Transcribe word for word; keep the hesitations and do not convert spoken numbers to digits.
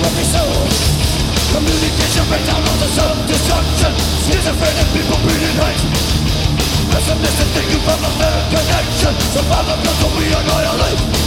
selfish soul. Communication breakdown of the self-destruction. Schizophrenic people breathing hate. Pessimistic thinking from a fair connection. Survival comes when we annihilate.